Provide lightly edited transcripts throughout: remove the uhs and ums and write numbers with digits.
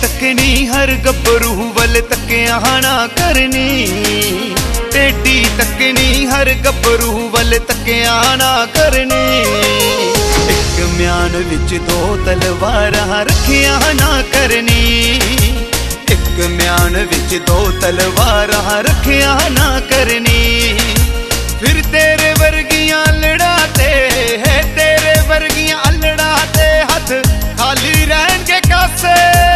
तकनी हर गब्बरू वल तकिया ना करनी, टेढ़ी तकनी हर गब्बरू वल तकिया ना करनी। एक म्यान विच दो तलवारां रखिया ना करनी, एक म्यान विच दो तलवारां रखिया ना करनी। फिर तेरे वर्गियां लड़ाते है, तेरे वर्गियां लड़ाते हथ खाली रहनगे कासे।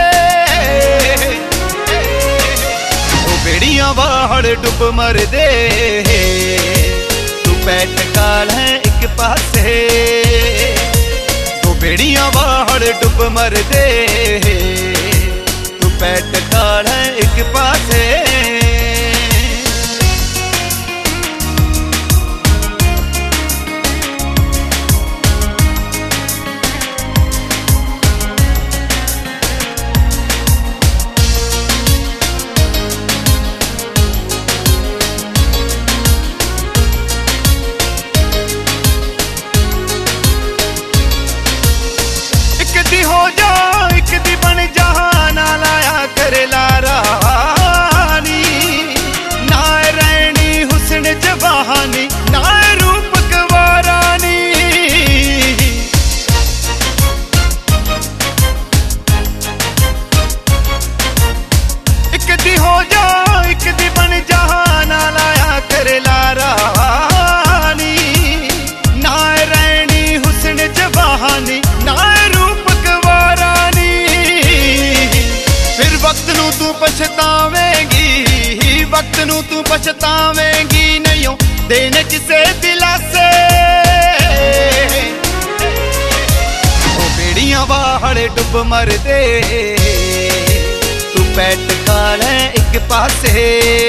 ओ बेड़ियां बाहर डुब मर दे, तू पैट काल है एक पासे। ओ बेड़ियां बाहर डुब मर दे, तू पैट काल है एक पासे। हो जा एक दी बन जहां ना लाया करे लारानी, ना रैनी हुस्न जवानी ना रूप गवारानी। एक दी हो जा एक दी बन जहां ना लाया करे लारानी, ना रैनी हुस्न जवानी ना तू पछतावेंगी, वक्त नू तू पछतावेंगी, नहीं देने किसे दिलासे। ओ बेड़ियां बाहर डुब मर दे, तू पैट काल है एक पासे।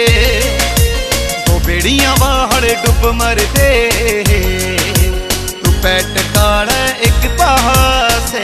ओ बेड़ियां बाहर डुब मर दे, तू पैट काल है एक पासे।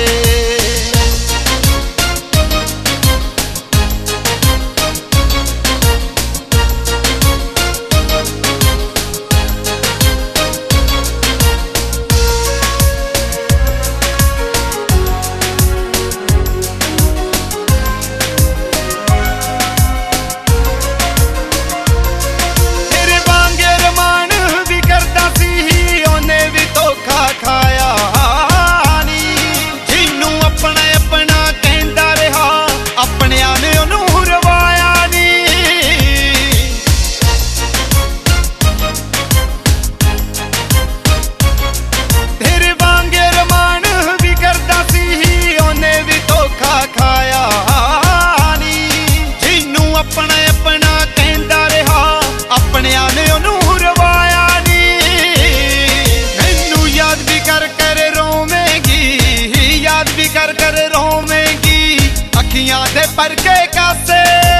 कर कर रोवेंगी अखियां दे पर के कासे।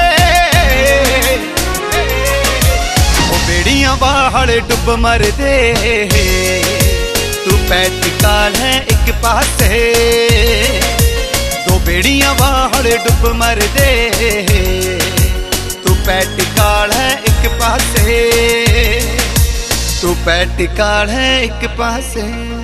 ओ बेड़ियां बाहर डुब मर दे, तू पैट काल है एक पासे। दो बेड़ियां बाहर डुब मर दे, तू पैट काल है एक पासे। तू पैट काल है एक पासे।